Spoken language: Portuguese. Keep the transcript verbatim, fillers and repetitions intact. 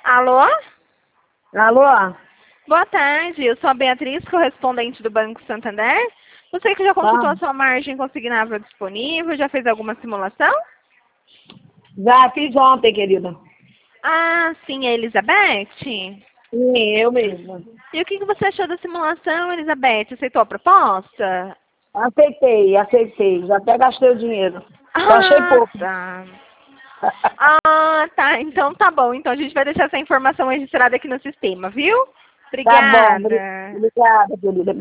Alô? Alô? Boa tarde, eu sou a Beatriz, correspondente do Banco Santander. Você que já consultou Ah, a sua margem consignável disponível, já fez alguma simulação? já fiz ontem, querida. Ah, sim, é Elizabeth? Sim, eu mesma. E o que que você achou da simulação, Elizabeth? Aceitou a proposta? Aceitei, aceitei. Já até gastei o dinheiro. Só achei Ah, pouco. tá. Ah, tá. Então tá bom. Então a gente vai deixar essa informação registrada aqui no sistema, viu? Tá bom. Obri- Obrigada. Obrigada, querida.